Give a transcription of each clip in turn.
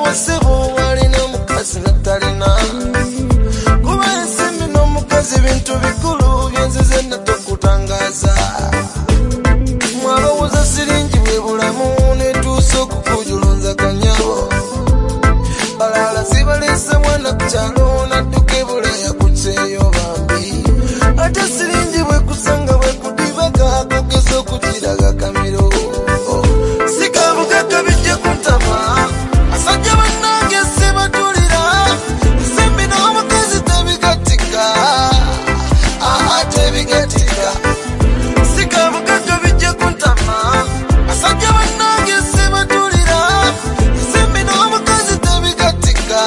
wasibu walina mukazi natalina kuba ensimbi n'omukazi bintu bikulu byenzize natokutangaza mwalowooza siringi bwe bulamu netuusa okukujulunza kanyabo balala zibalese mwana ku kyalo nadduka ebulaya kutseeyo bambi ate siringi bwe kusanga bwe kudibaga kogeza okukiraga kamiro sikabugagga bijje kuntama asajja bannange sibatulira nsimbi n'omukazi tebigatika tebigatika sikabugagga bijje kuntama asajja bannange sibatulira nsimbi n'omukazi tebigatika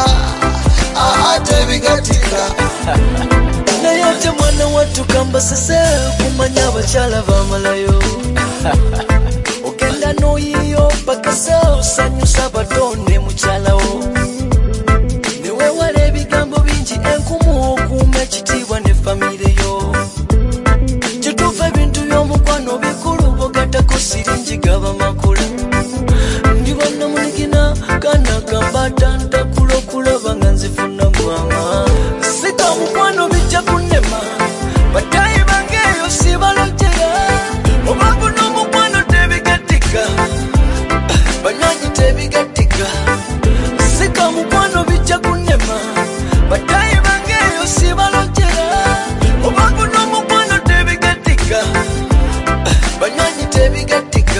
tebigatika naye ate mwana wattu kambasese kumanya abakyala bamalayo ogenda n'oyiyo bakase osanyusa abatonde mukyalawo newewala ebigambo bingi enkumu okuuma ekitiibwa ne famire yo kituufu ebintu by'omukwano bikulu bogatako siringi gaba makula ndi bannamunigina kana kambata ntakulokulaba nga nzifuna mwama sika mukwano bijja kunnema batayi bange eyo sibalojera obabu n'omukwano tebigatika banywanyi tebigatika sika mukwano bijja kunnema batayi bange eyo sibalojera obabu n'omukwano tebigatika banywanyi tebigatika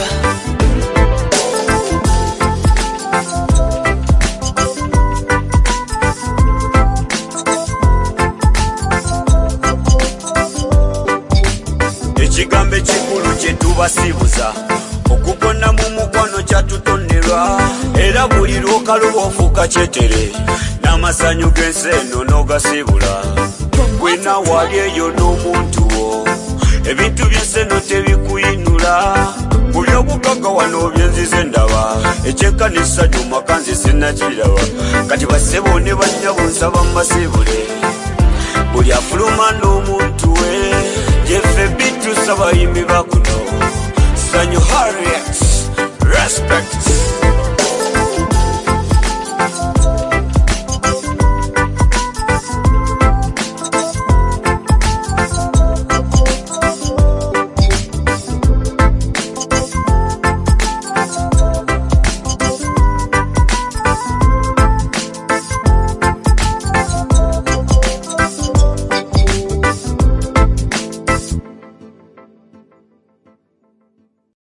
ekigambo ekikulu kye tubasibuza okugonna mu mukwano kyatutonerwa era buli lwokaluba ofuuka kyetere n'amasanyu g'ensi eno n'ogasibula gwena wali eyo n'omuntu wo ebintu by'ensi eno tebikuyinula mu by'obugagga wano byenzize ndaba ekyenkanisa gy'omaka nze sinnakiraba kati bassebo ne bannyabo nsaba mbasibule buli afuluma n'omuntu we jeffe bitu sabayimbi bakuno sanyu Harriet respect